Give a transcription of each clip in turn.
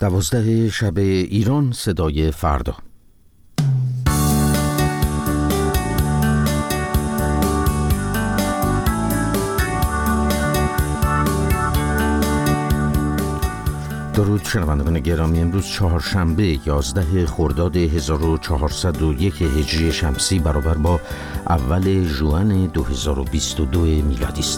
12 شب ایران، صدای فردا. درود شنوندگان گرامی، امروز چهارشنبه 11 خرداد 1401 هجری شمسی برابر با اول ژوئن 2022 میلادی است.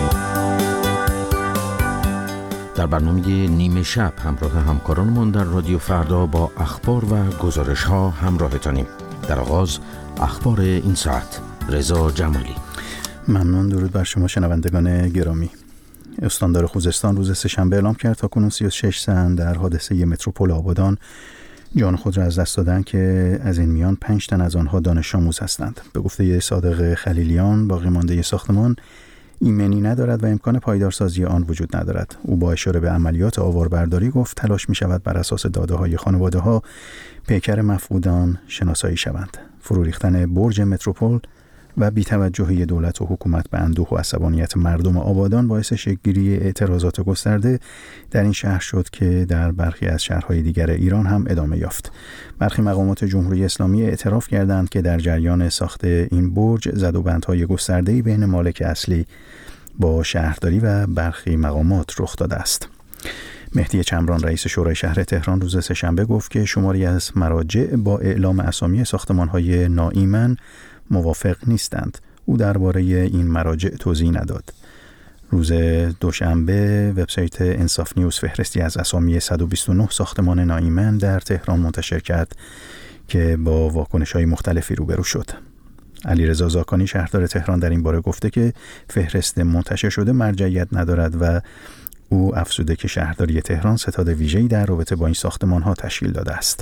در برنامه نیمه شب همراه همکارانمان در رادیو فردا با اخبار و گزارش ها همراهتانیم. در آغاز اخبار این ساعت. رضا جمالی. ممنون. درود بر شما شنوندگان گرامی. استاندار خوزستان روز سه‌شنبه اعلام کرد تاکنون 36 زن در حادثه متروپول آبادان جان خود را از دست دادند که از این میان 5 تن از آنها دانش آموز هستند. به گفته صادق خلیلیان، باقی مانده ساختمان ایمنی ندارد و امکان پایدارسازی آن وجود ندارد. او با اشاره به عملیات آواربرداری گفت تلاش می شود بر اساس داده‌های خانواده ها پیکر مفقودان شناسایی شوند. فرو ریختن برج متروپول و بی‌توجهی دولت و حکومت به اندوه و عصبانیت مردم آبادان باعث شکل‌گیری اعتراضات گسترده در این شهر شد که در برخی از شهرهای دیگر ایران هم ادامه یافت. برخی مقامات جمهوری اسلامی اعتراف کردند که در جریان ساخت این برج زدوبندهای گسترده‌ای بین مالک اصلی با شهرداری و برخی مقامات رخ داده است. مهدی چمران رئیس شورای شهر تهران روز سه‌شنبه گفت که شماری از مراجع با اعلام اسامی ساختمان‌های ناایمن موافق نیستند. او درباره این مراجع توضیح نداد. روز دوشنبه وبسایت انصاف نیوز فهرستی از اسامی 129 ساختمان ناایمن در تهران منتشر کرد که با واکنش‌های مختلفی روبرو شد. علیرضا زاکانی شهردار تهران در این باره گفته که فهرست منتشر شده مرجعیت ندارد و او افزوده که شهرداری تهران ستاد ویژه‌ای در رابطه با این ساختمان‌ها تشکیل داده است.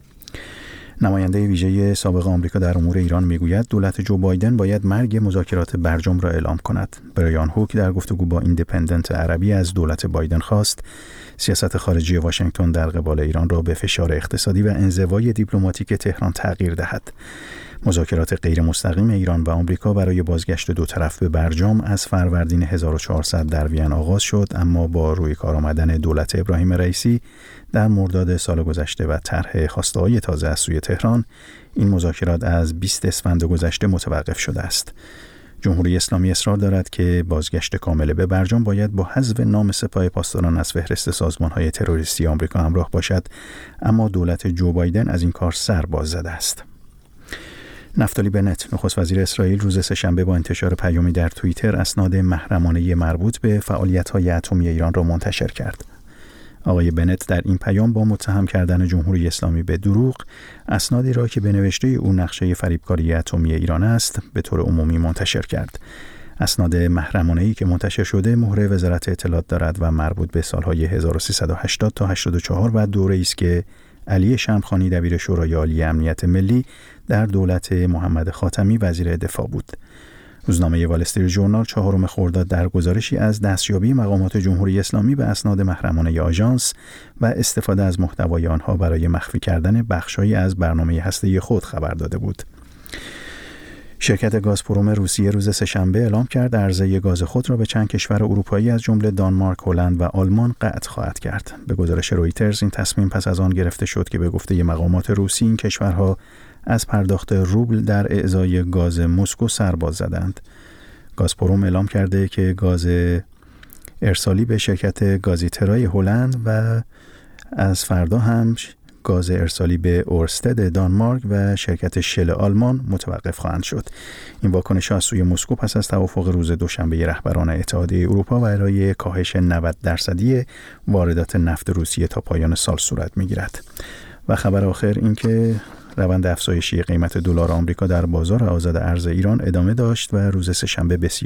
نماینده ویژه سابق آمریکا در امور ایران میگوید دولت جو بایدن باید مرگ مذاکرات برجام را اعلام کند. برایان هوک در گفتگو با ایندیپندنت عربی از دولت بایدن خواست سیاست خارجی واشنگتن در قبال ایران را به فشار اقتصادی و انزوای دیپلماتیک تهران تغییر دهد. مذاکرات غیر مستقیم ایران و آمریکا برای بازگشت دو طرف به برجام از فروردین 1400 در وین آغاز شد، اما با روی کار آمدن دولت ابراهیم رئیسی در مرداد سال گذشته و طرح خواسته‌های تازه از سوی تهران، این مذاکرات از 20 اسفند گذشته متوقف شده است. جمهوری اسلامی اصرار دارد که بازگشت کامل به برجام باید با حذف نام سپاه پاسداران از فهرست سازمان‌های تروریستی آمریکا همراه باشد، اما دولت جو بایدن از این کار سر باز زده است. نفتالی بنت نخست وزیر اسرائیل روز سه‌شنبه با انتشار پیامی در توییتر اسناد محرمانه مربوط به فعالیت‌های اتمی ایران را منتشر کرد. آقای بنت در این پیام با متهم کردن جمهوری اسلامی به دروغ اسنادی را که به نوشته او نقشه فریبکاری اتمی ایران است به طور عمومی منتشر کرد. اسناد محرمانه‌ای که منتشر شده مهر وزارت اطلاعات دارد و مربوط به سالهای 1380 تا 84 و دوره‌ای است که علی شمخانی دبیر شورای عالی امنیت ملی در دولت محمد خاتمی وزیر دفاع بود. روزنامه وال استریت ژورنال 4 خرداد در گزارشی از دستیابی مقامات جمهوری اسلامی به اسناد محرمانه آژانس و استفاده از محتوای آنها برای مخفی کردن بخش‌هایی از برنامه هسته‌ای خود خبر داده بود. شرکت گازپروم روسیه روز سه‌شنبه اعلام کرد عرضه گاز خود را به چند کشور اروپایی از جمله دانمارک، هلند و آلمان قطع خواهد کرد. به گزارش رویترز این تصمیم پس از آن گرفته شد که به گفته مقامات روسی این کشورها از پرداخت روبل در اعزای گاز مسکو سرباز زدند. گازپروم اعلام کرده که گاز ارسالی به شرکت گازیترای هلند و از فردا هم گاز ارسالی به اورستد دانمارک و شرکت شل آلمان متوقف خواهند شد. این واکنش از سوی مسکو پس از توافق روز دوشنبه رهبران اتحادیه اروپا برای کاهش 90% واردات نفت روسیه تا پایان سال صورت می‌گیرد. و خبر آخر این که روند افزایشی قیمت دلار آمریکا در بازار آزاد ارز ایران ادامه داشت و روز سه‌شنبه به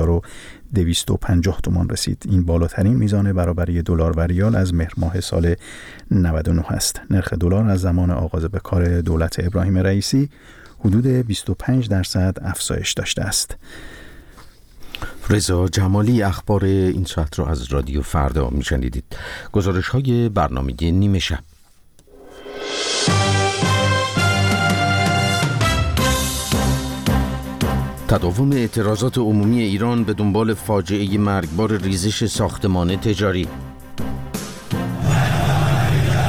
31250 تومان رسید. این بالاترین میزان برابری دلار و ریال از مهر ماه سال 99 است. نرخ دلار از زمان آغاز به کار دولت ابراهیم رئیسی حدود 25% افزایش داشته است. رضا جمالی اخبار این ساعت را از رادیو فردا میشنیدید. گزارش‌های برنامه نیمه شب. تداوم اعتراضات عمومی ایران به دنبال فاجعه مرگبار ریزش ساختمان تجاری.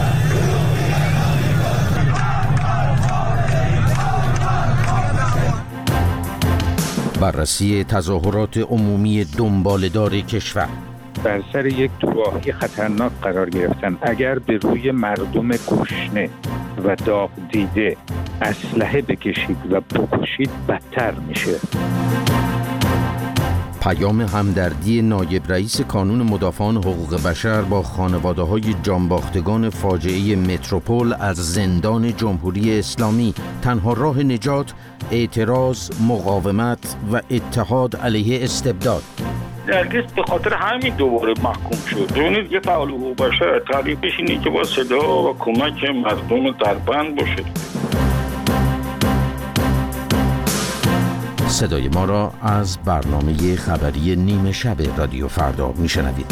بررسی تظاهرات عمومی دنباله‌دار کشور. بر سر یک دوراهی خطرناک قرار گرفتن. اگر به روی مردم گشنه و داغ دیده اسلحه بکشید و بکشید بدتر میشه. پیام همدردی نایب رئیس کانون مدافعان حقوق بشر با خانواده‌های جانباختگان فاجعه متروپول از زندان جمهوری اسلامی. تنها راه نجات اعتراض، مقاومت و اتحاد علیه استبداد. نرگس به خاطر همین دوباره محکوم شد. ببینید یه فعال حقوق بشر تعریفش اینه که با صدا و کمک مردم دربند باشه. صدای ما را از برنامه خبری نیمه شب رادیو فردا میشنوید.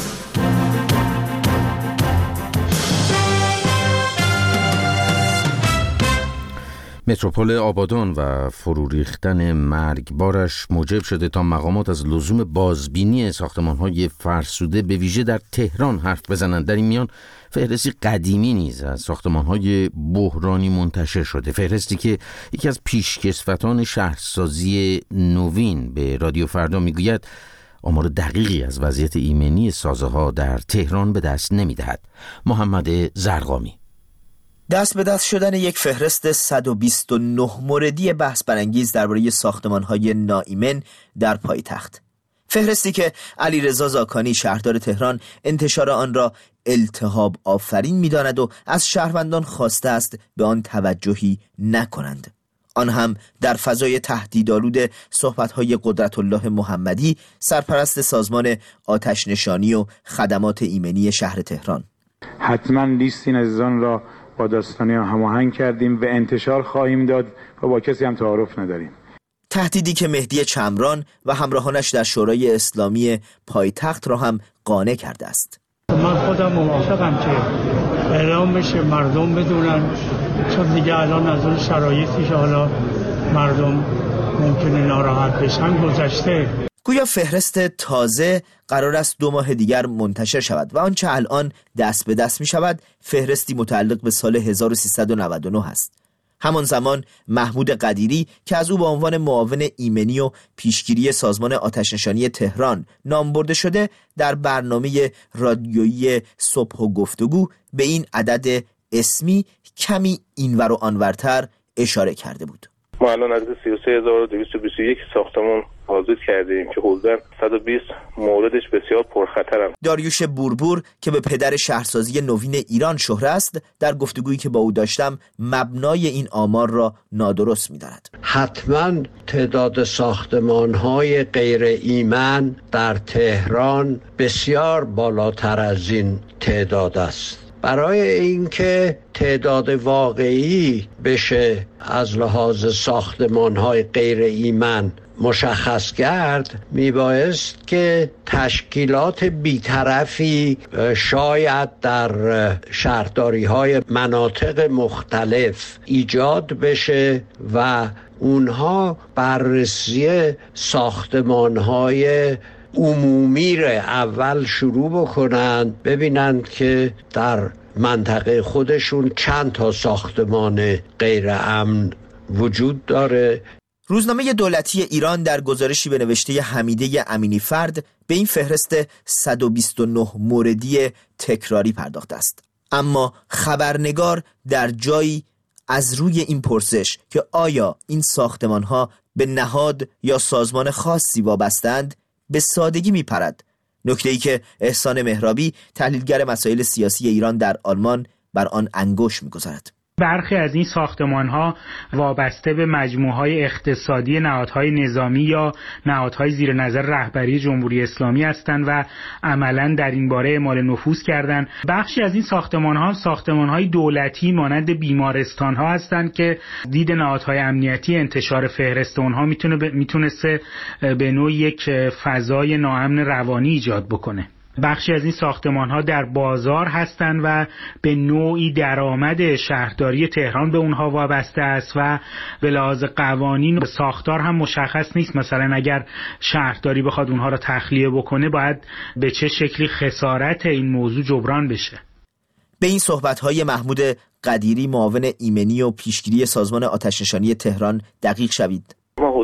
متروپول آبادان و فرو ریختن مرگبارش موجب شده تا مقامات از لزوم بازبینی ساختمان‌های فرسوده به ویژه در تهران حرف بزنند. در این میان فهرستی قدیمی نیز از ساختمان‌های بحرانی منتشر شده. فهرستی که یکی از پیشکسوتان شهرسازی نوین به رادیو فردا میگوید آمار دقیقی از وضعیت ایمنی سازه‌ها در تهران به دست نمی‌دهد. محمد زرقامی. دست به دست شدن یک فهرست 129 موردی بحث برانگیز درباره ساختمان‌های ناایمن در پایتخت. فهرستی که علیرضا زاکانی شهردار تهران انتشار آن را التهاب آفرین می‌داند و از شهروندان خواسته است به آن توجهی نکنند. آن هم در فضای تهدیدآلود صحبت‌های قدرت الله محمدی، سرپرست سازمان آتش نشانی و خدمات ایمنی شهر تهران. حتما لیست این عزیزان را با داستانی هماهنگ کردیم و انتشار خواهیم داد و با کسی هم تعارف نداریم. تهدیدی که مهدی چمران و همراهانش در شورای اسلامی پایتخت را هم قانع کرده است. من خودم موافقم که اعلام بشه، مردم بدونن، چون دیگه الان از اون شرایطی که حالا مردم ممکنه ناراحت بشن گذشته. گویا فهرست تازه قرار است 2 ماه دیگر منتشر شود و آنچه الان دست به دست می شود فهرستی متعلق به سال 1399 است. همان زمان محمود قدیری که از او به عنوان معاون ایمنی و پیشگیری سازمان آتش‌نشانی تهران نام برده شده، در برنامه رادیویی صبح و گفتگو به این عدد اسمی کمی اینور و آنورتر اشاره کرده بود. ما الان از 33221 ساختمان حاضر کردیم که حدوداً 120 موردش بسیار پرخطرند. داریوش بوربور که به پدر شهرسازی نوین ایران شهره است، در گفتگویی که با او داشتم مبنای این آمار را نادرست می‌داند. حتما تعداد ساختمان‌های غیر ایمن در تهران بسیار بالاتر از این تعداد است. برای اینکه تعداد واقعی بشه از لحاظ ساختمان‌های غیر ایمن مشخص کرد، میبایست که تشکیلات بیطرفی شاید در شهرداری‌های مناطق مختلف ایجاد بشه و اونها بررسی ساختمان‌های عمومی را اول شروع بکنن، ببینند که در منطقه خودشون چند تا ساختمان غیر امن وجود داره. روزنامه دولتی ایران در گزارشی به نوشته حمیده امینی فرد به این فهرست 129 موردی تکراری پرداخته است. اما خبرنگار در جایی از روی این پرسش که آیا این ساختمان‌ها به نهاد یا سازمان خاصی وابستند به سادگی میپرد. نکته‌ای که احسان مهرابی تحلیلگر مسائل سیاسی ایران در آلمان بر آن انگشت می‌گذارد. برخی از این ساختمان‌ها وابسته به مجموعه‌های اقتصادی نهادهای نظامی یا نهادهای زیر نظر رهبری جمهوری اسلامی هستند و عملاً در این باره اعمال نفوذ کردند. بخشی از این ساختمان‌ها ساختمان‌های دولتی مانند بیمارستان‌ها هستند که دید نهادهای امنیتی انتشار فهرست اونها میتونسته به نوعی یک فضای ناامن روانی ایجاد بکنه. بخشی از این ساختمان‌ها در بازار هستند و به نوعی درآمد شهرداری تهران به اونها وابسته است و به لحاظ قوانین ساختار هم مشخص نیست. مثلا اگر شهرداری بخواد اونها را تخلیه بکنه باید به چه شکلی خسارت این موضوع جبران بشه. به این صحبت‌های محمود قدیری معاون ایمنی و پیشگیری سازمان آتش‌نشانی تهران دقیق شوید. ما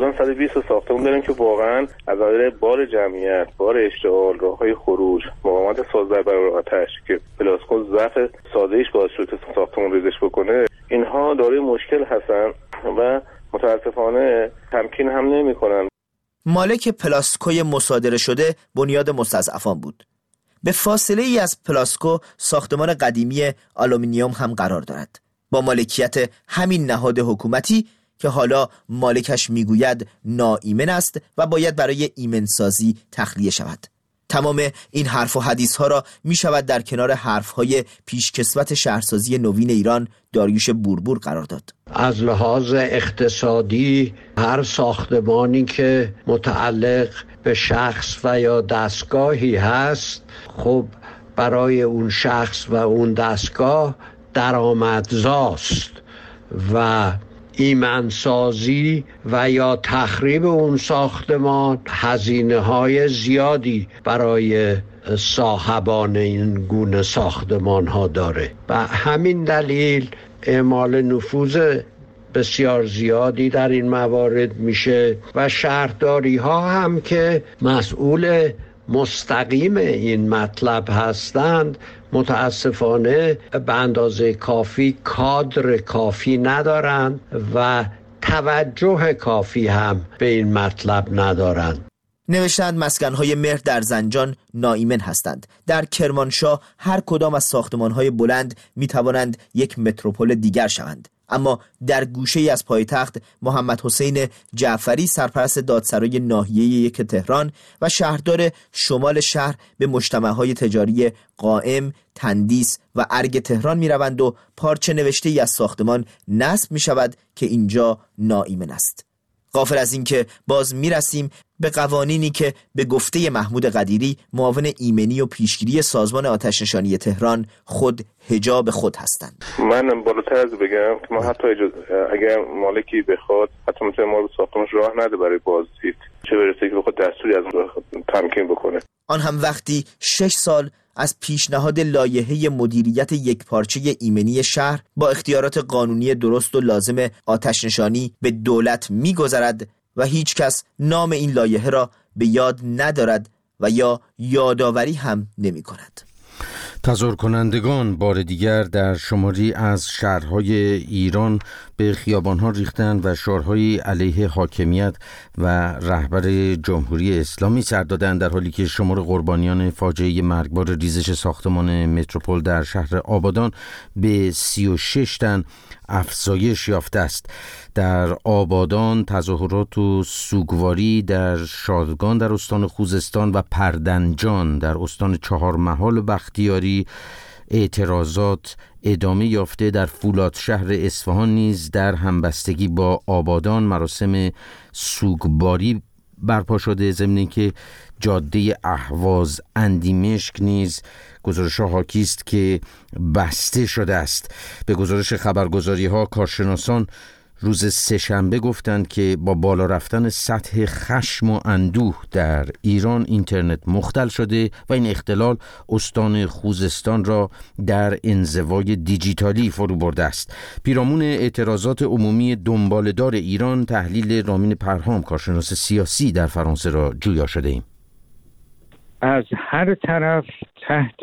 حدوداً 120 ساختمان داریم که واقعاً از نظر بار جمعیت، بار اشتعال، راههای خروج، مقاومت ساز در برابر آتش که پلاسکو ضعف ساده‌ایش باعث شده ساختمان ریزش بکنه، اینها دارای مشکل هستن و متاسفانه تمکین هم نمی‌کنن. مالک پلاسکوی مصادره شده بنیاد مستضعفان بود. به فاصله ای از پلاسکو ساختمان قدیمی آلومینیوم هم قرار دارد با مالکیت همین نهاد حکومتی که حالا مالکش میگوید ناایمن است و باید برای ایمنسازی تخلیه شود. تمام این حرف و حدیث ها را می شود در کنار حرف های پیشکسوت شهرسازی نوین ایران داریوش بوربور قرار داد. از لحاظ اقتصادی هر ساختمانی که متعلق به شخص و یا دستگاهی هست، خب برای اون شخص و اون دستگاه درآمدزاست و ایمنسازی و یا تخریب اون ساختمان هزینه‌های زیادی برای صاحبان این گونه ساختمان ها داره و همین دلیل اعمال نفوذ بسیار زیادی در این موارد میشه و شهرداری ها هم که مسئول مستقیم این مطلب هستند متاسفانه به اندازه کافی کادر کافی ندارند و توجه کافی هم به این مطلب ندارند. نوشتند مسکن‌های مهر در زنجان ناایمن هستند. در کرمانشاه هر کدام از ساختمان‌های بلند می‌توانند یک متروپول دیگر شوند. اما در گوشه‌ای از پایتخت محمد حسین جعفری سرپرست دادسرای ناحیه یک تهران و شهردار شمال شهر به مجتمع‌های تجاری قائم، تندیس و ارگ تهران می‌روند و پارچه نوشته‌ای از ساختمان نصب می‌شود که اینجا ناایمن است. غافل از این که باز میرسیم به قوانینی که به گفته محمود قدیری معاون ایمنی و پیشگیری سازمان آتش‌نشانی تهران خود حجاب خود هستند. من بالاتر از بگم که ما حتی اگر مالکی بخواد حتی میتونه ما رو ساختمانش راه نده برای بازدید، چه برسه که بخواد دستوری از تمکین بکنه. آن هم وقتی 6 سال از پیشنهاد لایحه مدیریت یکپارچه ایمنی شهر با اختیارات قانونی درست و لازم آتش‌نشانی به دولت می‌گذرد و هیچ کس نام این لایحه را به یاد ندارد و یا یادآوری هم نمی‌کند. تظاهر کنندگان بار دیگر در شماری از شهرهای ایران به خیابانها ریختند و شعارهای علیه حاکمیت و رهبر جمهوری اسلامی سر دادند، در حالی که شمار قربانیان فاجعه مرگبار ریزش ساختمان متروپول در شهر آبادان به 36 تن افزایش یافته است. در آبادان تظاهرات و سوگواری، در شادگان در استان خوزستان و پردنجان در استان چهارمحال و بختیاری اعتراضات ادامه یافته. در فولادشهر اصفهان نیز در همبستگی با آبادان مراسم سوگواری برپا شده، ضمن که جاده اهواز اندیمشک نیز گزارش حاکی است که بسته شده است. به گزارش خبرگزاری ها کارشناسان روز سه‌شنبه گفتند که با بالا رفتن سطح خشم و اندوه در ایران اینترنت مختل شده و این اختلال استان خوزستان را در انزوای دیجیتالی فرو برده است. پیرامون اعتراضات عمومی دنباله‌دار ایران تحلیل رامین پرهام کارشناس سیاسی در فرانسه را جویا شده ایم. از هر طرف تحت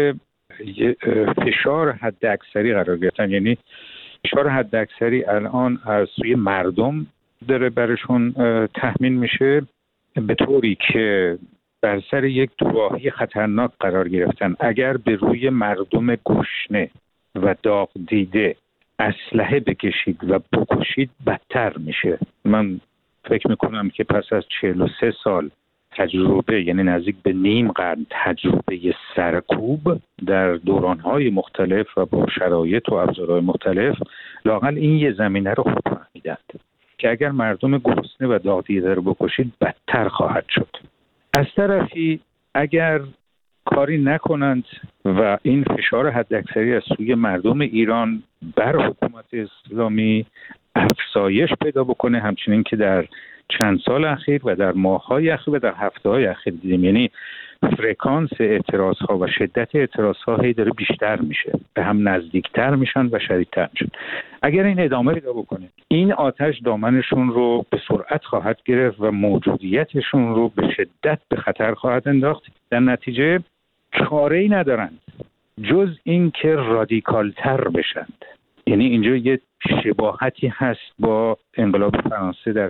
فشار حداکثری قرار گرفتن، یعنی فشار حداکثری الان از سوی مردم داره برشون تحمیل میشه، به طوری که بر سر یک دوراهی خطرناک قرار گرفتن. اگر به روی مردم گشنه و داغ دیده اسلحه بکشید و بکشید بدتر میشه. من فکر میکنم که پس از 43 سال تجربه، یعنی نزدیک به نیم قرن تجربه سرکوب در دورانهای مختلف و با شرایط و ابزارهای مختلف، لااقل این یه زمینه رو خوب فهمیدند که اگر مردم گرسنه و داغ دیده رو بکشید بدتر خواهد شد. از طرفی اگر کاری نکنند و این فشار حداکثری از سوی مردم ایران بر حکومت اسلامی افزایش پیدا بکنه، همچنین که در چند سال اخیر و در ماه‌های اخیر و در هفته‌های اخیر دیدیم، یعنی فرکانس اعتراض‌ها و شدت اعتراض‌ها هی داره بیشتر میشه، به هم نزدیکتر میشن و شدیدتر میشن. اگر این ادامه پیدا بکنه، این آتش دامنشون رو به سرعت خواهد گرفت و موجودیتشون رو به شدت به خطر خواهد انداخت. در نتیجه چاره‌ای ندارند جز این که رادیکالتر بشند. یعنی اینجا یه شباهتی هست با انقلاب فرانسه در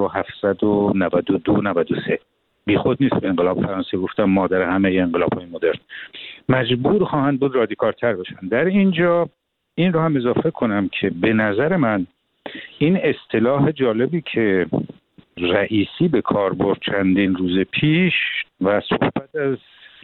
1792-93. بی خود نیست به انقلاب فرانسه گفتم مادر همه انقلاب‌های مدرن. مجبور خواهند بود رادیکالتر بشن. در اینجا این رو هم اضافه کنم که به نظر من این اصطلاح جالبی که رئیسی به کار برد چندین روز پیش و صحبت از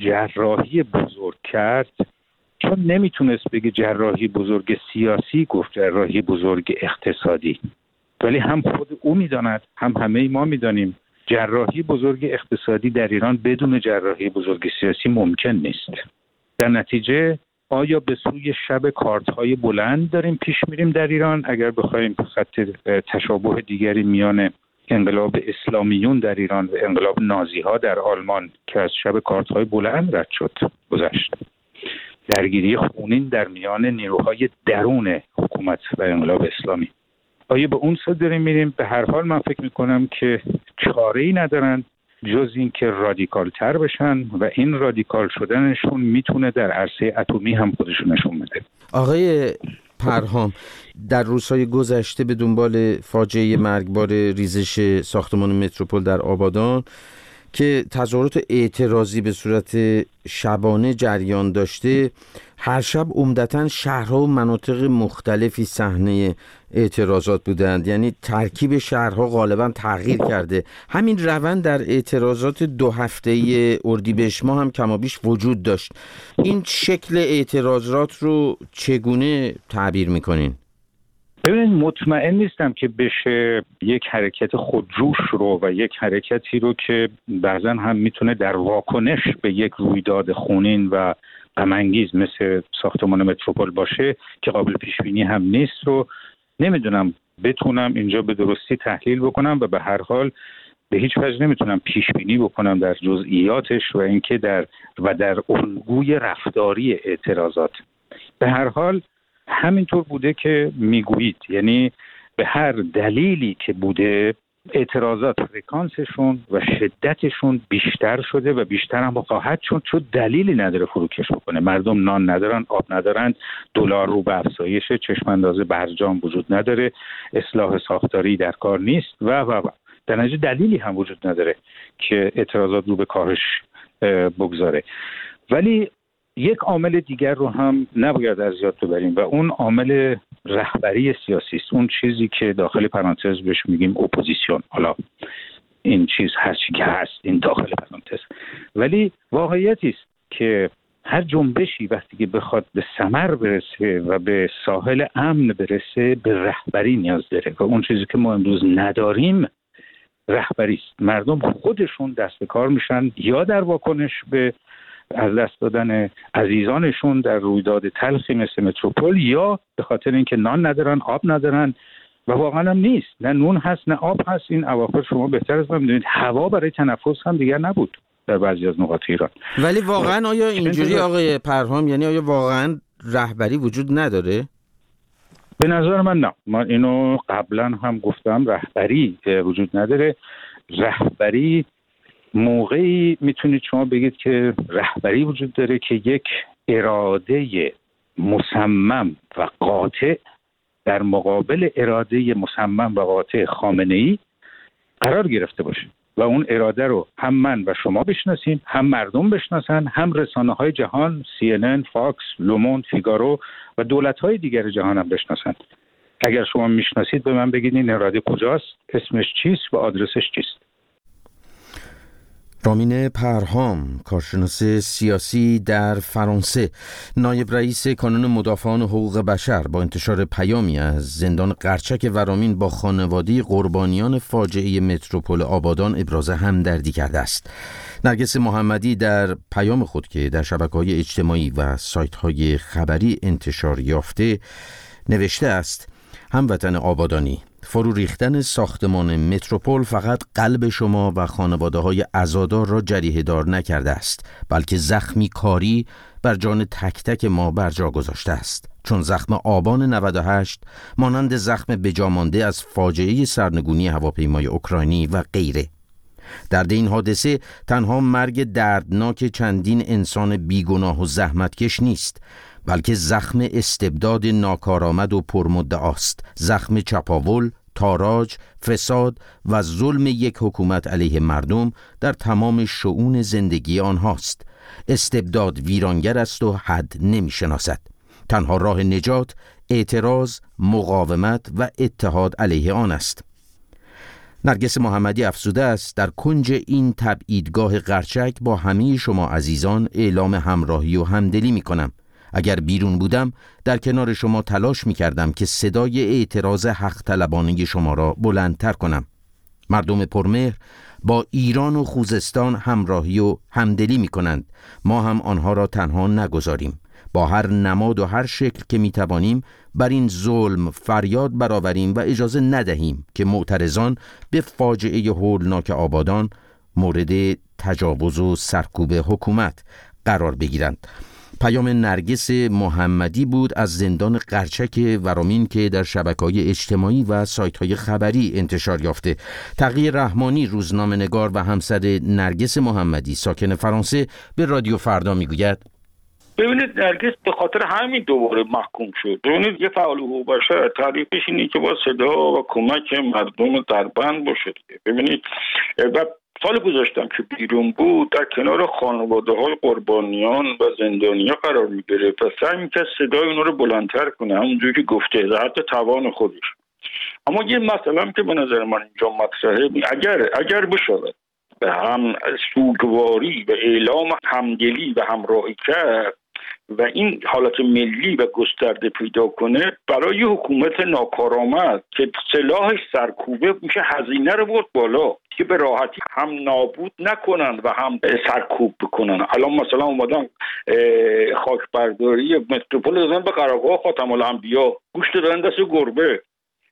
جراحی بزرگ کرد، چون نمیتونست بگه جراحی بزرگ سیاسی، گفت جراحی بزرگ اقتصادی. ولی هم خود او میداند، هم همه ما میدانیم جراحی بزرگ اقتصادی در ایران بدون جراحی بزرگ سیاسی ممکن نیست. در نتیجه آیا به سوی شب کارت‌های بلند داریم پیش میریم در ایران؟ اگر بخوایم خط تشابه دیگری میان انقلاب اسلامیون در ایران و انقلاب نازی‌ها در آلمان که از شب کارت‌های بلند رد شد گذشت، درگیری خونین در میان نیروهای درون حکومت و انقلاب اسلامی، آیا به اون سو داریم میریم؟ به هر حال من فکر میکنم که چاره‌ای ندارن جز این که رادیکال تر بشن و این رادیکال شدنشون میتونه در عرصه اتمی هم خودشون نشون بده. آقای پرهام، در روزهای گذشته به دنبال فاجعه مرگبار ریزش ساختمان متروپول در آبادان که تظاهرات اعتراضی به صورت شبانه جریان داشته، هر شب عمدتاً شهرها و مناطق مختلفی صحنه اعتراضات بودند. یعنی ترکیب شهرها غالباً تغییر کرده. همین روند در اعتراضات 2 هفته‌ای اردیبهشت ماه هم کمابیش وجود داشت. این شکل اعتراضات رو چگونه تعبیر میکنین؟ ببینید، مطمئن نیستم که بشه یک حرکت خودجوش رو و یک حرکتی رو که بعضا هم میتونه در واکنش به یک رویداد خونین و غم‌انگیز مثل ساختمان متروپول باشه که قابل پیش بینی هم نیست رو نمیدونم بتونم اینجا به درستی تحلیل بکنم و به هر حال به هیچ وجه نمیتونم پیش بینی بکنم در جزئیاتش و اینکه در الگوی رفتاری اعتراضات. به هر حال همینطور بوده که میگویید، یعنی به هر دلیلی که بوده اعتراضات فرکانسشون و شدتشون بیشتر شده و بیشتر هم خواهد شد، چون دلیلی نداره فروکش بکنه. مردم نان ندارن، آب ندارن، دلار رو به افزایش، چشم انداز برجام وجود نداره، اصلاح ساختاری در کار نیست و در نتیجه دلیلی هم وجود نداره که اعتراضات رو به کاهش بگذاره. ولی یک عامل دیگر رو هم نباید از یاد ببریم و اون عامل رهبری سیاسی است. اون چیزی که داخل پرانتز بهش میگیم اپوزیسیون. حالا این چیز هر چی که هست این داخل پرانتز، ولی واقعیتی است که هر جنبشی وقتی که بخواد به ثمر برسه و به ساحل امن برسه به رهبری نیاز داره و اون چیزی که ما امروز نداریم رهبری است. مردم خودشون دست به کار میشن یا در واکنش به از دست دادن عزیزانشون در رویداد تلخی مثل متروپول یا به خاطر اینکه نان ندارن، آب ندارن و واقعا هم نیست، نه نون هست نه آب هست. این اواخر شما بهتر از من میدونید هوا برای تنفس هم دیگر نبود در بعضی از نقاط ایران. ولی واقعا آیا اینجوری آقای پرهام، یعنی آیا واقعا رهبری وجود نداره؟ به نظر من نه. من اینو قبلا هم گفتم، رهبری وجود نداره. رهبری موقعی میتونید شما بگید که رهبری وجود داره که یک اراده مصمم و قاطع در مقابل اراده مصمم و قاطع خامنه‌ای قرار گرفته باشه و اون اراده رو هم من و شما بشناسیم، هم مردم بشناسن، هم رسانه‌های جهان، CNN، فاکس، لوموند، فیگارو و دولت‌های دیگر جهان هم بشناسن. اگر شما میشناسید به من بگید این اراده کجاست، اسمش چیست و آدرسش چیست. رامین پرهام، کارشناس سیاسی در فرانسه، نایب رئیس کانون مدافعان حقوق بشر، با انتشار پیامی از زندان قرچک ورامین با خانواده قربانیان فاجعه متروپول آبادان ابراز همدردی کرده است. نرگس محمدی در پیام خود که در شبکه‌های اجتماعی و سایت‌های خبری انتشار یافته نوشته است: هموطن آبادانی، فرو ریختن ساختمان متروپول فقط قلب شما و خانواده‌های عزادار را جریحه دار نکرده است، بلکه زخمی کاری بر جان تک تک ما برجا گذاشته است. چون زخم آبان 98 مانند زخم بجامانده از فاجعه سرنگونی هواپیمای اوکراینی و غیره. درد این حادثه تنها مرگ دردناک چندین انسان بیگناه و زحمتکش نیست، بلکه زخم استبداد ناکارآمد و پرمدعاست، زخم چپاول، تاراج، فساد و ظلم یک حکومت علیه مردم در تمام شؤون زندگی آنهاست. استبداد ویرانگر است و حد نمی شناسد. تنها راه نجات اعتراض، مقاومت و اتحاد علیه آن است. نرگس محمدی افزوده است در کنج این تبعیدگاه قرچک با همه شما عزیزان اعلام همراهی و همدلی می کنم. اگر بیرون بودم در کنار شما تلاش می کردم که صدای اعتراض حق طلبانه شما را بلندتر کنم. مردم پرمهر با ایران و خوزستان همراهی و همدلی می کنند. ما هم آنها را تنها نگذاریم. با هر نماد و هر شکل که می توانیم بر این ظلم فریاد برآوریم و اجازه ندهیم که معترضان به فاجعه هولناک آبادان مورد تجاوز و سرکوب حکومت قرار بگیرند. پیام نرگس محمدی بود از زندان قرچک ورامین که در شبکه‌های اجتماعی و سایت‌های خبری انتشار یافته. تقی رحمانی روزنامه‌نگار و همسر نرگس محمدی ساکن فرانسه به رادیو فردا میگوید: ببینید نرگس به خاطر همین دوباره محکوم شد. ببینید یه فعال حقوق بشر تعریفش اینه که با صدا و کمک مردم دربند باشه. ببینید و سال گذاشتم که بیرون بود در کنار خانواده‌های قربانیان و زندانیان قرار می‌گرفت و سعی می‌کرد صدای اونها رو بلندتر کنه، همونجوری که گفته در حد توان خودش. اما یه مسئله که به نظر من اینجا مطرحه، اگر بشود به هم سوگواری و اعلام همدلی و همراهی کرد و این حالت ملی و گسترده پیدا کنه، برای حکومت ناکارآمد که سلاحش سرکوبه میشه هزینه رو برد بالا که به راحتی هم نابود نکنن و هم سرکوب بکنن. الان مثلا اومدن خاک برداری متروپول دادن به قراقاه خاتم الانبیا، گوشت دادن دست گربه.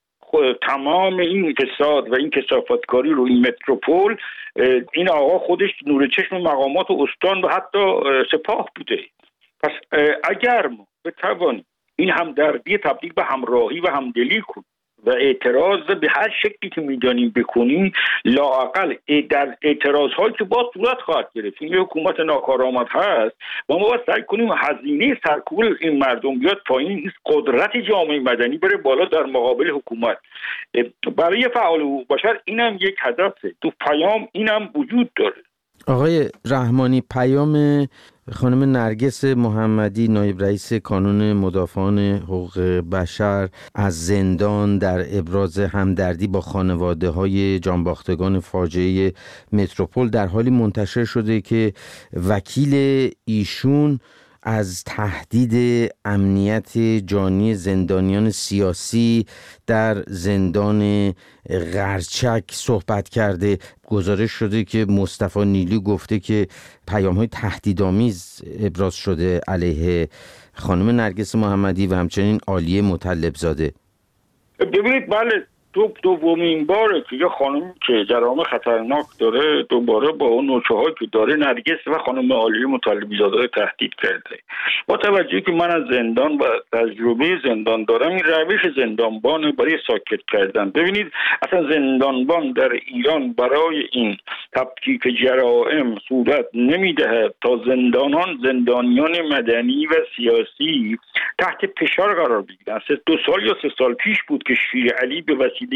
تمام این فساد و این کثافتکاری رو این متروپول، این آقا خودش نور چشم مقامات و استان و حتی سپاه بوده. پس اگر ما بتوانیم این همدردی تبدیل به همراهی و همدلی کنیم و اعتراض به هر شکلی که میدانیم بکنیم، لااقل در اعتراض‌هایی که با صورت خواهد گرفت، این حکومت ناکارآمد هست و ما باید سعی کنیم هزینه سرکوب این مردم بیاد پایین، قدرت جامعه مدنی بره بالا در مقابل حکومت. برای فعال حقوق بشر اینم یک هدفه، تو پیام اینم وجود داره. آقای رحمانی، پیام خانم نرگس محمدی نایب رئیس کانون مدافعان حقوق بشر از زندان در ابراز همدردی با خانواده‌های جانباختگان فاجعه متروپول در حالی منتشر شده که وکیل ایشون از تهدید امنیت جانی زندانیان سیاسی در زندان قرچک صحبت کرده. گزارش شده که مصطفی نیلی گفته که پیام‌های تهدیدآمیز ابراز شده علیه خانم نرگس محمدی و همچنین عالیه مطلبزاده. ببینید بله، دومین باره که یه خانم که جرائم خطرناک داره دوباره با اون نوچه‌هایی که داره نرگس و خانم عالیه مطلبزاده تهدید کرده. با توجهی که من از زندان و تجربه زندان دارم، این روش زندانبان برای ساکت کردن. ببینید اصلا زندانبان در ایران برای این تفکیک جرائم صورت نمیدهد تا زندانیان مدنی و سیاسی تحت فشار قرار بگیرن. 2 سال یا 3 سال پیش بود که شیر علی به وسیله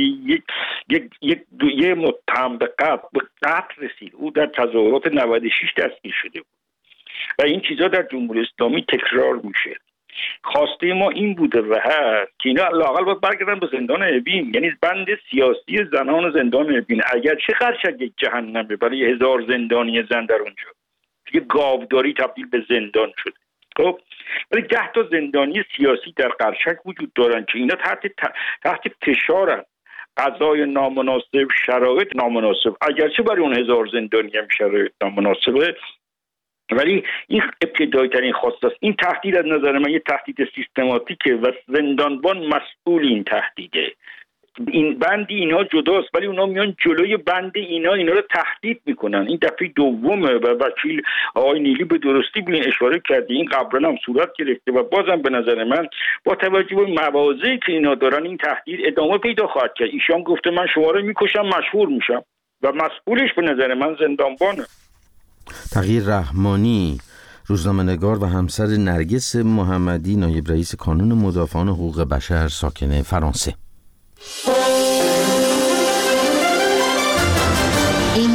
یک متهم به قتل رسید. او در تظاهرات 96 دستگیر شده بود و این چیزا در جمهوری اسلامی تکرار میشه. خواسته ما این بوده و هست که اینا لااقل باید برگردن به زندان اوین، یعنی بند سیاسی زنان زندان اوین. اگر چه قرچک یک جهنمه برای 1000 زندانی زن در اونجا، یه گاوداری تبدیل به زندان شده. خب ولی 10 تا زندانی سیاسی در قرچک وجود دارن که اینا تحت فشارن، قضای نامناسب، شرایط نامناسب. اگرچه برای اون 1000 زندانی هم شرایط نامناسبه، ولی این ابتدایی ترین خواست است. این تهدید از نظر من یه تهدید سیستماتیکه و زندانبان مسئول این تهدیده. این بند اینا جداست ولی اونا میان جلوی بند اینا رو تهدید میکنن. این دفعه دومه و وکیل آقای نیلی به درستی به این اشاره کرده. این قبلا هم صورت گرفته و بازم به نظر من با توجه به مواضعی که اینا دارن این تهدید ادامه پیدا خواهد کرد. ایشان گفته من شما رو میکشم مشهور میشم و مسئولش به نظر من زندانبانه. تغییر رحمانی، روزنامه‌نگار و همسر نرگس محمدی، نایب رئیس کانون مدافعان حقوق بشر، ساکن فرانسه. این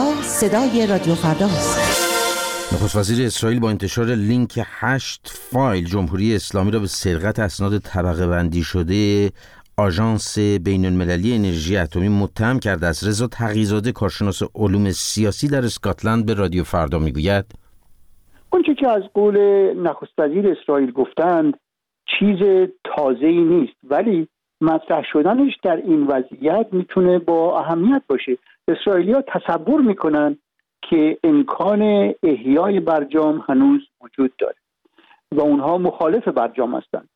صدای رادیو فرداست. نخست وزیر اسرائیل با انتشار لینک 8 فایل جمهوری اسلامی را به سرقت اسناد طبقه بندی شده آژانس بین‌المللی انرژی اتمی متهم کرده است. رضا تقی‌زاده، کارشناس علوم سیاسی در اسکاتلند، به رادیو فردا میگوید اونچه که از قول نخست وزیر اسرائیل گفتند چیز تازه‌ای نیست، ولی مطرح شدنش در این وضعیت میتونه با اهمیت باشه. اسرائیلی‌ها تصور میکنن که امکان احیای برجام هنوز وجود داره و اونها مخالف برجام هستند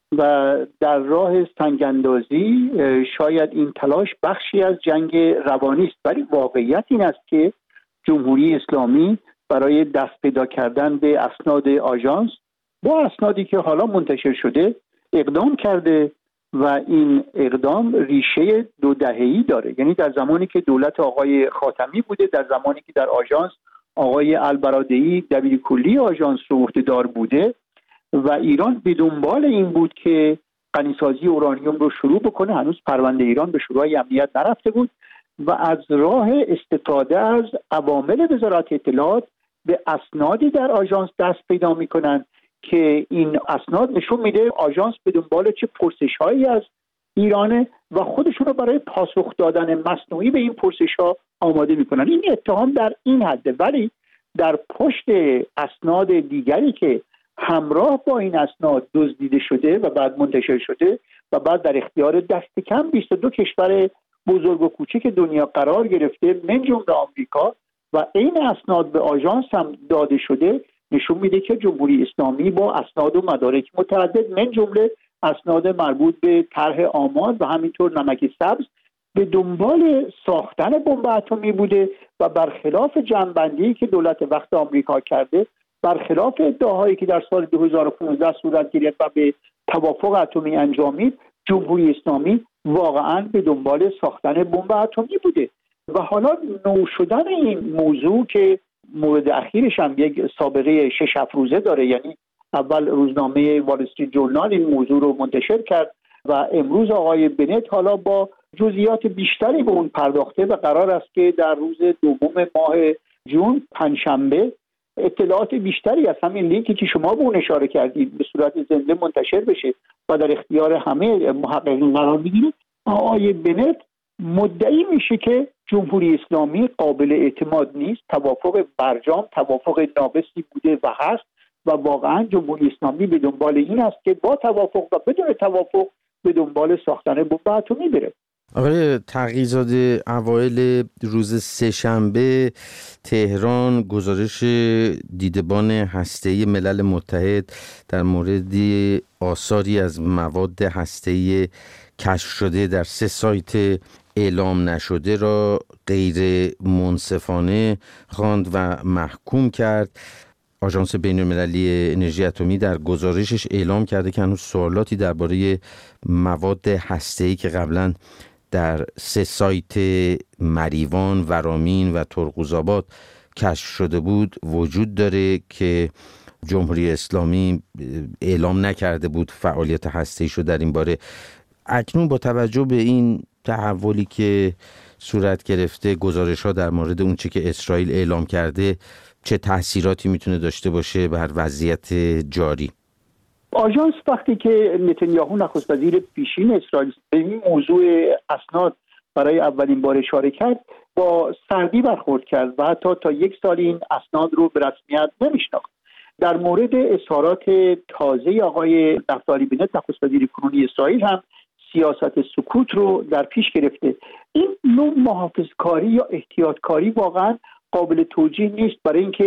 و در راه سنگ‌اندازی شاید این تلاش بخشی از جنگ روانی است، ولی واقعیت این است که جمهوری اسلامی برای دست پیدا کردن به اسناد آژانس با اسنادی که حالا منتشر شده اقدام کرده و این اقدام ریشه 2 دهه‌ای داره. یعنی در زمانی که دولت آقای خاتمی بوده، در زمانی که در آژانس آقای البرادعی دبیر کلی آژانس رو عهده‌دار بوده و ایران به دنبال این بود که غنیسازی اورانیوم رو شروع بکنه. هنوز پرونده ایران به شورای امنیت نرفته بود و از راه استفاده از عوامل وزارت اطلاعات به اسنادی در آژانس دست پیدا میکنن که این اسناد نشون میده آژانس به دنبال چه پرسش‌هایی از ایرانه و خودشون رو برای پاسخ دادن مصنوعی به این پرسش‌ها آماده میکنن. این اتهام در این حده، ولی در پشت اسناد دیگری که همراه با این اسناد دزدیده شده و بعد منتشر شده و بعد در اختیار دست کم 22 کشور بزرگ و کوچک دنیا قرار گرفته من جمله آمریکا و این اسناد به آژانس هم داده شده، نشون میده که جمهوری اسلامی با اسناد و مدارک متعدد من جمله اسناد مربوط به طرح آماد و همینطور نمک سبز به دنبال ساختن بمب اتمی بوده و برخلاف جمع‌بندی که دولت وقت آمریکا کرده، برخلاف ادعاهایی که در سال 2015 صورت گرفت و به توافق اتمی انجامید، جمهوری اسلامی واقعا به دنبال ساختن بمب اتمی بوده و حالا نو شدن این موضوع که مورد اخیرش هم یک سابقه 6 روزه داره. یعنی اول روزنامه وال استریت جورنال این موضوع رو منتشر کرد و امروز آقای بنت حالا با جزئیات بیشتری به اون پرداخته و قرار است که در روز 2 ماه جون پنجشنبه اطلاعات بیشتری از همین لینکی که شما به اون اشاره کردید به صورت زنده منتشر بشه و در اختیار همه محققین قرار بگیره. آقای بنت مدعی میشه که جمهوری اسلامی قابل اعتماد نیست، توافق برجام توافق ناقصی بوده و هست و واقعا جمهوری اسلامی به دنبال این است که با توافق و بدون توافق به دنبال ساختن بمب اتمی بره. آقای تقی‌زاده، اوایل روز سه‌شنبه تهران گزارش دیدبان هسته‌ای ملل متحد در مورد آثاری از مواد هسته‌ای کشف شده در 3 سایت اعلام نشده را غیر منصفانه خواند و محکوم کرد. آژانس بین‌المللی انرژی اتمی در گزارشش اعلام کرده که هنوز سوالاتی درباره مواد هسته‌ای که قبلا در 3 سایت مریوان، ورامین و ترقوزآباد کشف شده بود وجود داره که جمهوری اسلامی اعلام نکرده بود فعالیت هسته‌ایشو در این باره. اکنون با توجه به این تحولی که صورت گرفته، گزارش‌ها در مورد اون چه که اسرائیل اعلام کرده، چه تأثیراتی میتونه داشته باشه بر وضعیت جاری؟ آژانس وقتی که نتانیاهو نخست وزیر پیشین اسرائیل به این موضوع اسناد برای اولین بار اشاره کرد، با سردی برخورد کرد و حتی تا 1 سال این اسناد رو به رسمیت نمیشناخت. در مورد اظهارات تازه آقای نفتالی بنت نخست وزیر کنونی اسرائیل هم سیاست سکوت رو در پیش گرفته. این نوع محافظه‌کاری یا احتیاطکاری واقعا قابل توجیه نیست، برای اینکه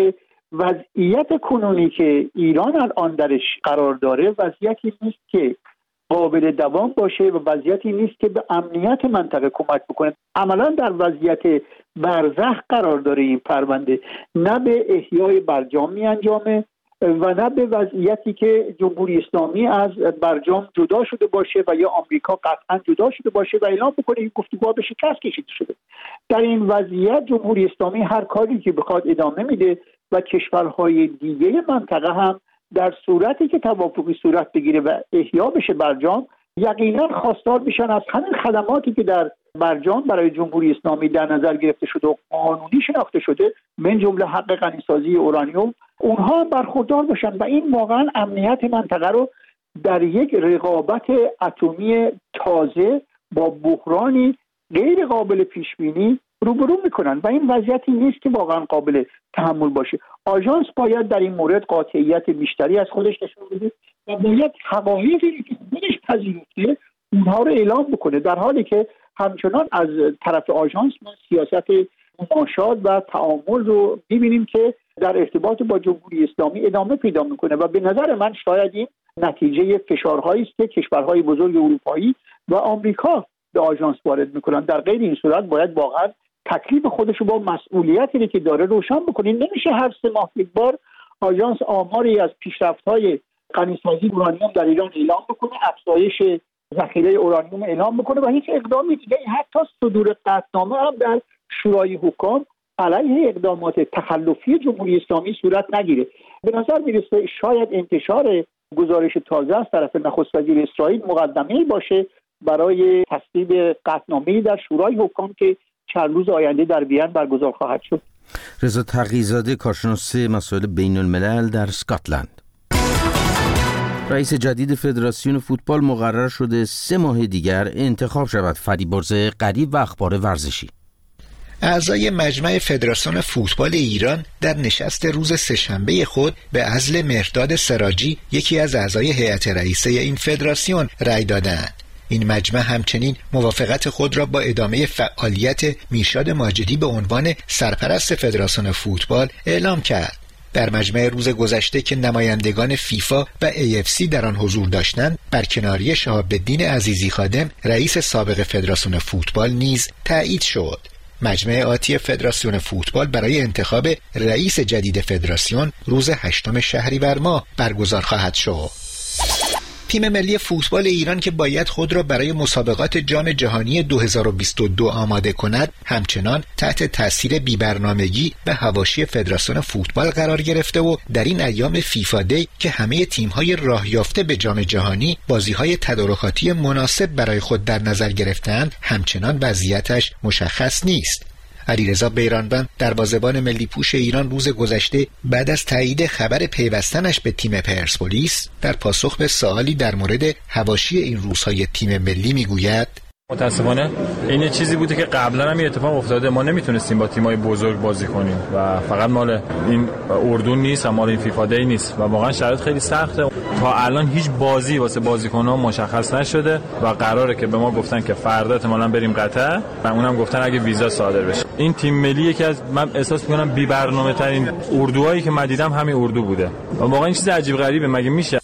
وضعیت کنونی که ایران الان درش قرار داره وضعیتی نیست که قابل دوام باشه و وضعیتی نیست که به امنیت منطقه کمک بکنه. عملا در وضعیت برزخ قرار داره این پرونده، نه به احیای برجام می انجامه و نه به وضعیتی که جمهوری اسلامی از برجام جدا شده باشه و یا آمریکا قطعا جدا شده باشه و اعلام بکنه این گفتگوها به شکست کشیده شده. در این وضعیت جمهوری اسلامی هر کاری که بخواد ادامه میده و کشورهای دیگه منطقه هم در صورتی که توافقی صورت بگیره و احیا بشه برجام، یقینا خواستار میشن از همین خدماتی که در برجام برای جمهوری اسلامی در نظر گرفته شده و قانونی شناخته شده، من جمله حق غنیسازی اورانیوم، اونها برخوردار باشن و این واقعا امنیت منطقه رو در یک رقابت اتمی تازه با بحرانی غیر قابل پیش بینی روبرو میکنن و این وضعیتی نیست که واقعا قابل تحمل باشه. آژانس باید در این مورد قاطعیت بیشتری از خودش نشون بده و باید حقایقی که خودش پذیرفته اونها رو اعلام بکنه، در حالی که همچنان از طرف آژانس ما سیاست مماشات و تعامل رو می‌بینیم که در ارتباط با جمهوری اسلامی ادامه پیدا میکنه و به نظر من شاید این نتیجه فشارهایی است که کشورهای بزرگ اروپایی و آمریکا به آژانس وارد میکنن. در غیر این صورت باید واقعا تکلیف خودش رو با مسئولیتی که داره روشن بکنه. نمیشه هر 3 ماه یک بار آژانس آماری از پیشرفت‌های غنیسازی اورانیوم در ایران اعلام بکنه، افزایش ذخیره اورانیوم اعلام بکنه و هیچ اقدامی دیگه، حتی صدور قطعنامه هم در شورای حکام علیه اقدامات تخلفی جمهوری اسلامی صورت نگیره. به نظر میرسه شاید انتشار گزارش تازه از طرف نخست وزیر اسرائیل مقدمه‌ای باشه برای تصویب قطعنامه‌ای در شورای حکام که چند روز آینده در وین برگزار خواهد شد. رضا تقی‌زاده، کارشناس مسائل بین الملل در اسکاتلند. رئیس جدید فدراسیون فوتبال مقرر شده 3 ماه دیگر انتخاب شود. فریبرز غریب و اخبار ورزشی. اعضای مجمع فدراسیون فوتبال ایران در نشست روز سه‌شنبه خود به عزل مهرداد سراجی، یکی از اعضای هیئت رئیسه این فدراسیون، رأی دادند. این مجمع همچنین موافقت خود را با ادامه فعالیت میرشاد ماجدی به عنوان سرپرست فدراسیون فوتبال اعلام کرد. در مجمع روز گذشته که نمایندگان فیفا و AFC در آن حضور داشتند، برکناری شهاب الدین عزیزی خادم، رئیس سابق فدراسیون فوتبال نیز تایید شد. مجمع آتی فدراسیون فوتبال برای انتخاب رئیس جدید فدراسیون روز 8 شهریور ماه برگزار خواهد شد. تیم ملی فوتبال ایران که باید خود را برای مسابقات جام جهانی 2022 آماده کند، همچنان تحت تاثیر بی‌برنامگی و حواشی فدراسیون فوتبال قرار گرفته و در این ایام فیفا دی که همه تیم‌های راه یافته به جام جهانی بازی‌های تدارکاتی مناسب برای خود در نظر گرفته‌اند، همچنان وضعیتش مشخص نیست. علیرضا بیرانوند، دروازه‌بان ملی پوش ایران، روز گذشته بعد از تایید خبر پیوستنش به تیم پرسپولیس در پاسخ به سوالی در مورد حواشی این روزهای تیم ملی میگوید: متاسفانه این چیزی بوده که قبلا هم اتفاق افتاده، ما نمیتونستیم با تیمای بزرگ بازی کنیم و فقط مال این اردن نیست و مال این فیفا دی نیست و واقعا شرایط خیلی سخته. تا الان هیچ بازی واسه بازیکن‌ها مشخص نشده و قراره که به ما گفتن که فردا احتمالاً بریم قطر و اونم گفتن اگه ویزا صادر بشه. این تیم ملی یکی از، من احساس می‌کنم، بی برنامه‌ترین اردوهایی که من دیدم همین اردو بوده و واقعا این چیز عجیب غریبه. مگه میشه؟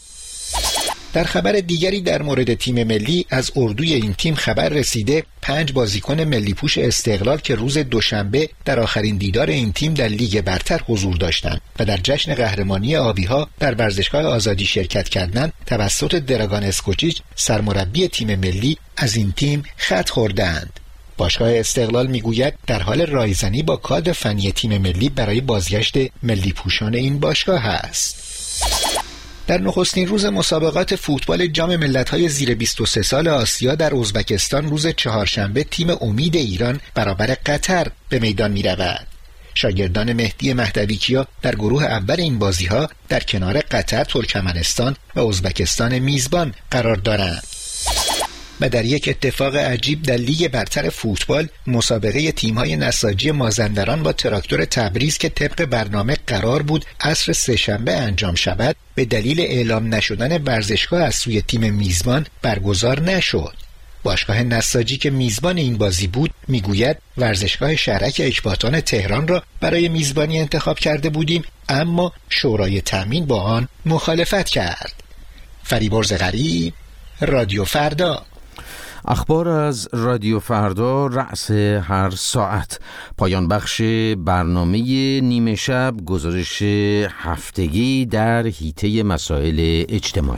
در خبر دیگری در مورد تیم ملی، از اردوی این تیم خبر رسیده 5 بازیکن ملی پوش استقلال که روز دوشنبه در آخرین دیدار این تیم در لیگ برتر حضور داشتند و در جشن قهرمانی آبی‌ها در ورزشگاه آزادی شرکت کردند، توسط دراگان اسکوچیچ، سرمربی تیم ملی، از این تیم خط خوردند. باشگاه استقلال میگوید در حال رایزنی با کادر فنی تیم ملی برای بازگشت ملی پوشان این باشگاه است. در نخستین روز مسابقات فوتبال جام ملت‌های زیر 23 سال آسیا در ازبکستان روز چهارشنبه تیم امید ایران برابر قطر به میدان می‌رود. شاگردان مهدی مهدویکیا در گروه اول این بازی‌ها در کنار قطر، ترکمنستان و ازبکستان میزبان قرار دارند. و در یک اتفاق عجیب در لیگ برتر فوتبال، مسابقه تیم‌های نساجی مازندران با تراکتور تبریز که طبق برنامه قرار بود عصر سه‌شنبه انجام شود، به دلیل اعلام نشدن ورزشگاه از سوی تیم میزبان برگزار نشد. باشگاه نساجی که میزبان این بازی بود میگوید ورزشگاه شهرک اکباتان تهران را برای میزبانی انتخاب کرده بودیم اما شورای تامین با آن مخالفت کرد. فریبرز غریب، رادیو فردا. اخبار از رادیو فردا رأس هر ساعت. پایان بخش برنامه نیمه شب، گزارش هفتگی در حیطه مسائل اجتماعی.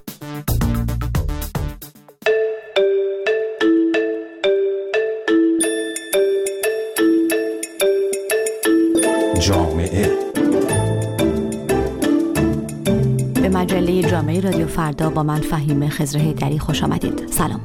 جامعه. به مجله جامعه رادیو فردا با من فهیمه خضر حیدری خوش آمدید. سلام.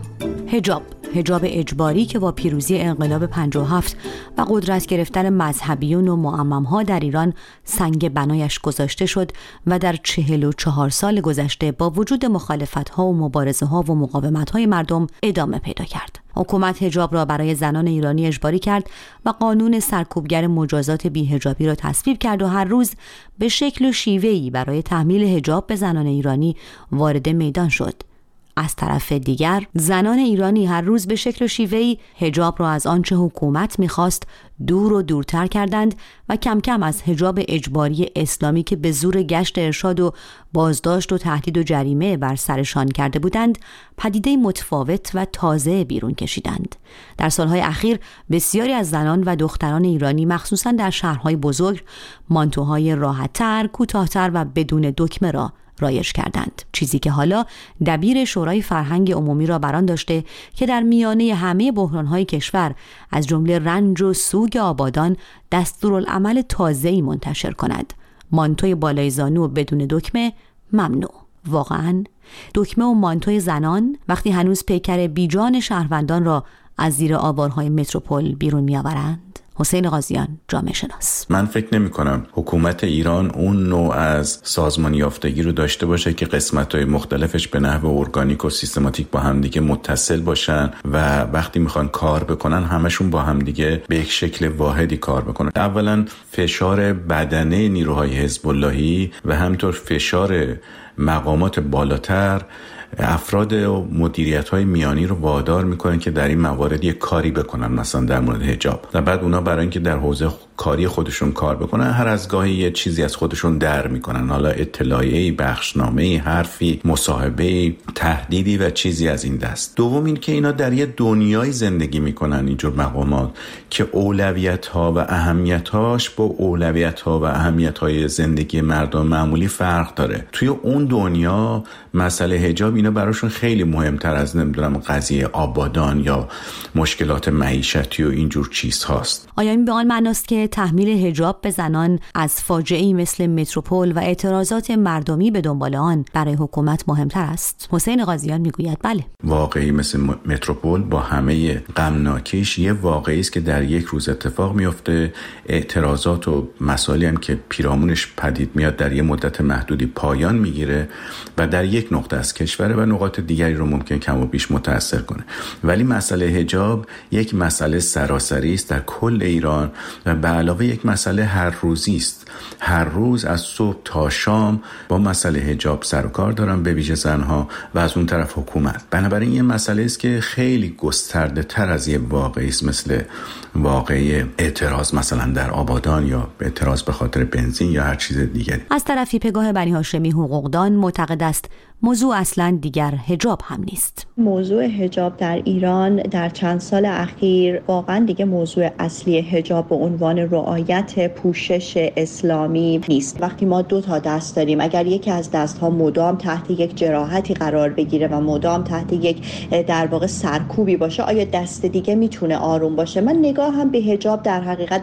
حجاب اجباری که با پیروزی انقلاب 57 و قدرت گرفتن مذهبیون و معمم‌ها در ایران سنگ بنایش گذاشته شد و در 44 سال گذشته با وجود مخالفت‌ها و مبارزه‌ها و مقاومت‌های مردم ادامه پیدا کرد. حکومت حجاب را برای زنان ایرانی اجباری کرد و قانون سرکوبگر مجازات بی‌حجابی را تصویب کرد و هر روز به شکل و شیوه‌ای برای تحمیل حجاب به زنان ایرانی وارد میدان شد. از طرف دیگر زنان ایرانی هر روز به شکل و شیوهی حجاب را از آنچه حکومت می‌خواست دور و دورتر کردند و کم کم از حجاب اجباری اسلامی که به زور گشت ارشاد و بازداشت و تهدید و جریمه بر سرشان کرده بودند پدیده متفاوت و تازه بیرون کشیدند. در سالهای اخیر بسیاری از زنان و دختران ایرانی مخصوصاً در شهرهای بزرگ مانتوهای راحت‌تر، کوتاه‌تر و بدون دکمه را رایج کردند، چیزی که حالا دبیر شورای فرهنگ عمومی را بران داشته که در میانه همه بحران‌های کشور از جمله رنج و سوگ آبادان دستورالعمل تازه‌ای منتشر کند. مانتوی بالای زانو بدون دکمه ممنوع. واقعاً دکمه و مانتوی زنان وقتی هنوز پیکر بیجان شهروندان را از زیر آوارهای متروپول بیرون می‌آورند. حسین قاضیان، جامعه شناس: من فکر نمی کنم حکومت ایران اون نوع از سازمان یافتگی رو داشته باشه که قسمت‌های مختلفش به نحو ارگانیک و سیستماتیک با همدیگه متصل باشن و وقتی میخوان کار بکنن همشون با همدیگه به یک شکل واحدی کار بکنن. اولا فشار بدنه نیروهای حزب اللهی و همینطور فشار مقامات بالاتر افراد و مدیریت‌های میانی رو وادار میکنن که در این موارد یک کاری بکنن، مثلا در مورد حجاب، و بعد اونا برای اینکه در حوزه کاری خودشون کار بکنن هر از گاهی یه چیزی از خودشون در میکنن، حالا اطلاعیه‌ای، بخشنامه‌ای، حرفی، مصاحبه‌ای، تهدیدی و چیزی از این دست. دوم این که اینا در یه دنیای زندگی میکنن اینجور مقامات که اولویت‌ها و اهمیت‌هاش با اولویت‌ها و اهمیت‌های زندگی مردم معمولی فرق داره. توی اون دنیا مسئله حجاب اینا براشون خیلی مهمتر از نمیدونم قضیه آبادان یا مشکلات معیشتی و اینجور چیز هاست. آیا این به آن معناست که تحمیل حجاب به زنان از فاجعه‌ای مثل متروپول و اعتراضات مردمی به دنبال آن برای حکومت مهمتر است؟ حسین قاضیان میگوید بله. واقعی مثل متروپول با همه غمناکیش یه واقعی است که در یک روز اتفاق میفته. اعتراضات و مسائلی هم که پیرامونش پدید میاد در یه مدت محدودی پایان میگیره و در یک نقطه از کشور و نقاط دیگری رو ممکن کم و بیش متاثر کنه. ولی مسئله حجاب یک مسئله سراسری است در کل ایران و به علاوه یک مسئله هر روزی است. هر روز از صبح تا شام با مسئله حجاب سر و کار دارن، به ویژه زنها و از اون طرف حکومت. بنابراین این مسئله است که خیلی گسترده تر از یه واقعی است مثل واقعی اعتراض مثلا در آبادان یا اعتراض به خاطر بنزین یا هر چیز دیگری. از طرفی پگاه بنی هاشمی حقوقدان معتقد است موضوع اصلا دیگر حجاب هم نیست. موضوع حجاب در ایران در چند سال اخیر واقعا دیگه موضوع اصلی حجاب به عنوان رعایت پوشش اسلامی نیست. وقتی ما دو تا دست داریم، اگر یکی از دست‌ها مدام تحت یک جراحتی قرار بگیره و مدام تحت یک در واقع سرکوبی باشه، آیا دست دیگه میتونه آروم باشه؟ من نگاه هم به حجاب در حقیقت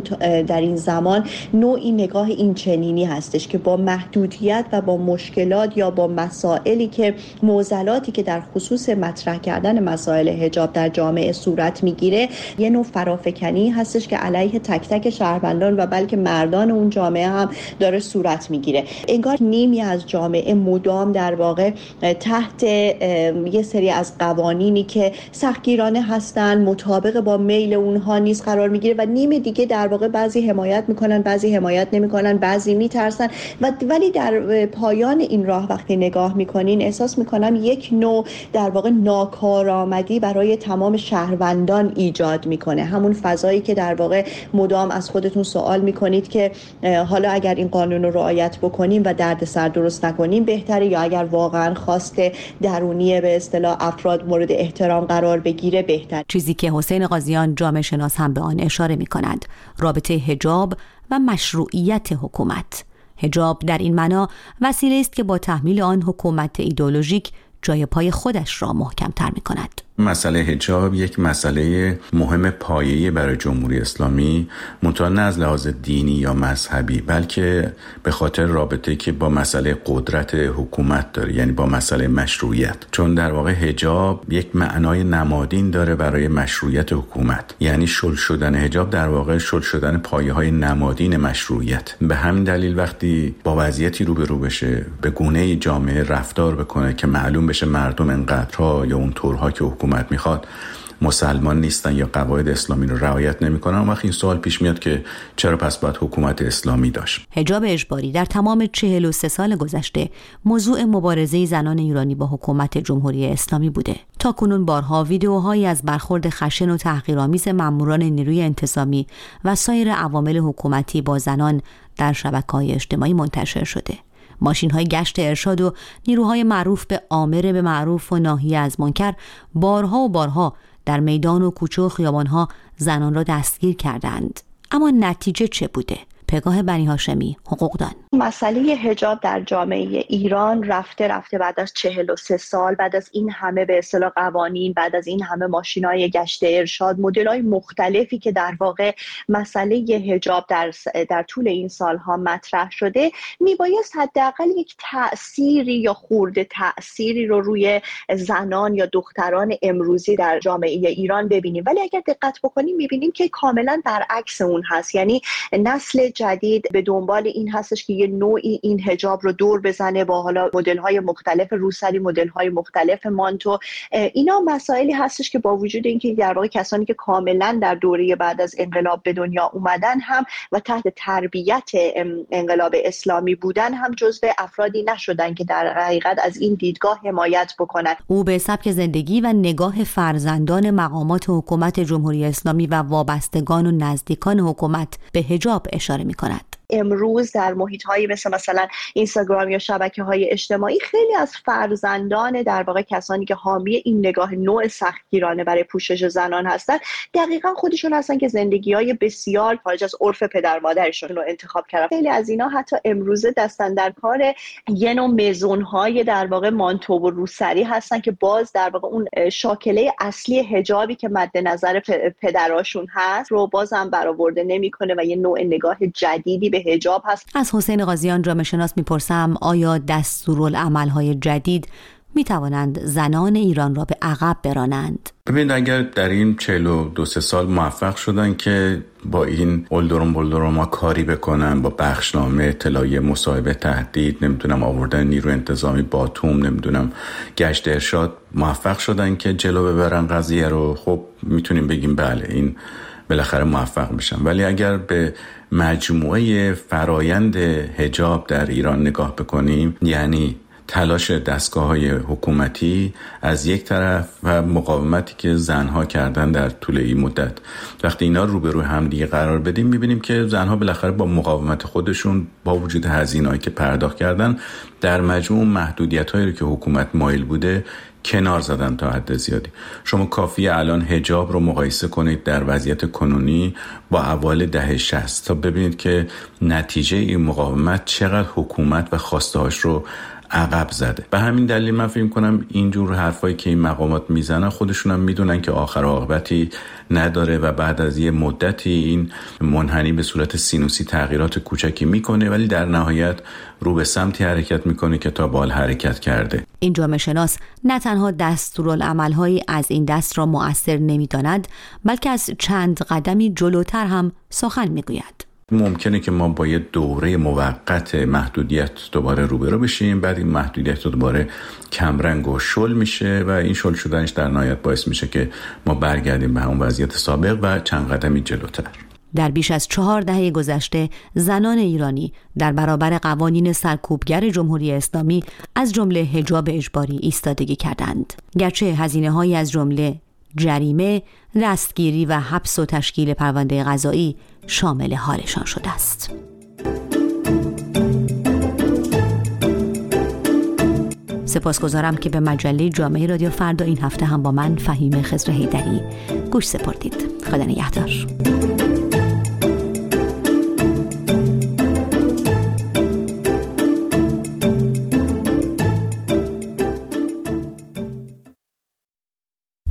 در این زمان نوعی نگاه این چنینی هستش که با محدودیت و با مشکلات یا با مسائلی که معضلاتی که در خصوص مطرح کردن مسائل حجاب در جامعه صورت میگیره یه نوع فرافکنی هستش که علیه تک تک شهروندان و بلکه مردان اون جامعه هم داره صورت میگیره. انگار نیمی از جامعه مدام در واقع تحت یه سری از قوانینی که سختگیرانه هستن، مطابق با میل اونها نیست قرار میگیره و نیم دیگه در واقع بعضی حمایت میکنن، بعضی حمایت نمیکنن، بعضی میترسن ولی در پایان این راه وقتی نگاه نگاه میکنین احساس میکنم یک نوع در واقع ناکارآمدی برای تمام شهروندان ایجاد میکنه. همون فضایی که در واقع مدام از خودتون سوال میکنید که حالا اگر این قانون رو رعایت بکنیم و دردسر درست نکنیم بهتره، یا اگر واقعا خواست درونی به اصطلاح افراد مورد احترام قرار بگیره بهتر. چیزی که حسین قاضیان جامعه شناس هم به آن اشاره می‌کند، رابطه حجاب و مشروعیت حکومت. حجاب در این معنا وسیله است که با تحمیل آن حکومت ایدئولوژیک جای پای خودش را محکم‌تر می‌کند. مسئله حجاب یک مسئله مهم پایه‌ای برای جمهوری اسلامی، منتها نه از لحاظ دینی یا مذهبی، بلکه به خاطر رابطه‌ای که با مسئله قدرت حکومت داره، یعنی با مسئله مشروعیت. چون در واقع حجاب یک معنای نمادین داره برای مشروعیت حکومت، یعنی شل شدن حجاب در واقع شل شدن پایه‌های نمادین مشروعیت. به همین دلیل وقتی با وضعیتی روبرو بشه، به گونه‌ای جامعه رفتار بکنه که معلوم بشه مردم انقدرها یا اون طورها که حکومت میخواد مسلمان نیستن یا قواعد اسلامی رو رعایت نمیکنن، اون وقت این سوال پیش میاد که چرا پس باید حکومت اسلامی داشت؟ حجاب اجباری در تمام 43 سال گذشته موضوع مبارزه زنان ایرانی با حکومت جمهوری اسلامی بوده. تاکنون بارها ویدیوهایی از برخورد خشن و تحقیرآمیز ماموران نیروی انتظامی و سایر عوامل حکومتی با زنان در شبکه‌های اجتماعی منتشر شده. ماشین‌های گشت ارشاد و نیروهای معروف به آمر به معروف و ناهی از منکر بارها و بارها در میدان و کوچه و خیابان‌ها زنان را دستگیر کردند. اما نتیجه چه بوده؟ پگاه بنی هاشمی، حقوقدان. مسئله حجاب در جامعه ایران رفته بعد از 43 سال، بعد از این همه به اصطلاح قوانین، بعد از این همه ماشینای گشت ارشاد، مدل‌های مختلفی که در واقع مسئله حجاب در طول این سالها مطرح شده، میبایست حداقل یک تأثیری یا خورده تأثیری رو روی زنان یا دختران امروزی در جامعه ایران ببینیم. ولی اگر دقت بکنیم میبینیم که کاملا برعکس اون هست. یعنی نسل جدید به دنبال این هستش که یه نوعی این حجاب رو دور بزنه با حالا مدل‌های مختلف روسری، مدل‌های مختلف مانتو. اینا مسائلی هستش که با وجود اینکه در واقع کسانی که کاملا در دوره بعد از انقلاب به دنیا اومدن هم و تحت تربیت انقلاب اسلامی بودن هم جزو افرادی نشدن که در حقیقت از این دیدگاه حمایت بکنن. او به سبک زندگی و نگاه فرزندان مقامات حکومت جمهوری اسلامی و وابستگان و نزدیکان حکومت به حجاب اشاره می‌کند. امروز در محیط‌های مثلا اینستاگرام یا شبکه‌های اجتماعی خیلی از فرزندان در واقع کسانی که حامی این نگاه نوع سختگیرانه برای پوشش زنان هستن، دقیقاً خودشون هستن که زندگی‌های بسیار خارج از عرف پدر مادرشون رو انتخاب کردن. خیلی از اینا حتی امروزه دستن در کار یه نوع مزون‌های در واقع مانتو و روسری هستن که باز در واقع اون شاکله اصلی حجابی که مد نظر پدراشون هست رو بازم برآورده نمی‌کنه و یه نوع نگاه جدیدی به حجاب هست. از حسین قاضیان جامعه شناس میپرسم آیا دستورالعمل‌های جدید میتوانند زنان ایران را به عقب برانند؟ ببینید اگر در این 42 سال موفق شدن که با این بلدرم کاری بکنن، با بخشنامه، اطلاعیه، مصاحبه، تهدید، نمیدونم آوردن نیرو انتظامی، باتوم، نمیدونم گشت ارشاد، موفق شدن که جلو ببرن قضیه رو، خب میتونیم بگیم بله این بالاخره موفق میشن. ولی اگر به مجموعه فرایند حجاب در ایران نگاه بکنیم، یعنی تلاش دستگاه‌های حکومتی از یک طرف و مقاومتی که زنها کردن در طول این مدت، وقتی اینا روبروی هم دیگه قرار بدیم می‌بینیم که زنها بالاخره با مقاومت خودشون با وجود هزینه‌ای که پرداخت کردن در مجموع محدودیت‌هایی که حکومت مایل بوده کنار زدن تا حد زیادی. شما کافیه الان حجاب رو مقایسه کنید در وضعیت کنونی با اوایل دهه 60 تا ببینید که نتیجه این مقاومت چقدر حکومت و خواسته‌هاش رو عقب زده. به همین دلیل من فکر کنم اینجور حرفایی که این مقامات میزنن خودشون هم میدونن که آخر عاقبتی نداره و بعد از یه مدتی این منحنی به صورت سینوسی تغییرات کوچکی میکنه، ولی در نهایت رو به سمتی حرکت میکنه که تا بال حرکت کرده. این جامعه شناس نه تنها دستورالعمل‌هایی از این دست را مؤثر نمیداند، بلکه از چند قدمی جلوتر هم سخن میگوید. ممکنه که ما با یه دوره موقت محدودیت دوباره روبرو بشیم، بعد این محدودیت دوباره کمرنگ و شل میشه و این شل شدنش در نهایت باعث میشه که ما برگردیم به همون وضعیت سابق و چند قدمی جلوتر. در بیش از 4 دهه گذشته زنان ایرانی در برابر قوانین سرکوبگر جمهوری اسلامی از جمله حجاب اجباری ایستادگی کردند، گرچه هزینه‌هایی از جمله جریمه، دستگیری و حبس و تشکیل پرونده قضایی شامل حالشان شده است. سپاسگزارم که به مجله جامعه رادیو فردا این هفته هم با من فهیمه خضر حیدری گوش سپردید. خدا نگهدار.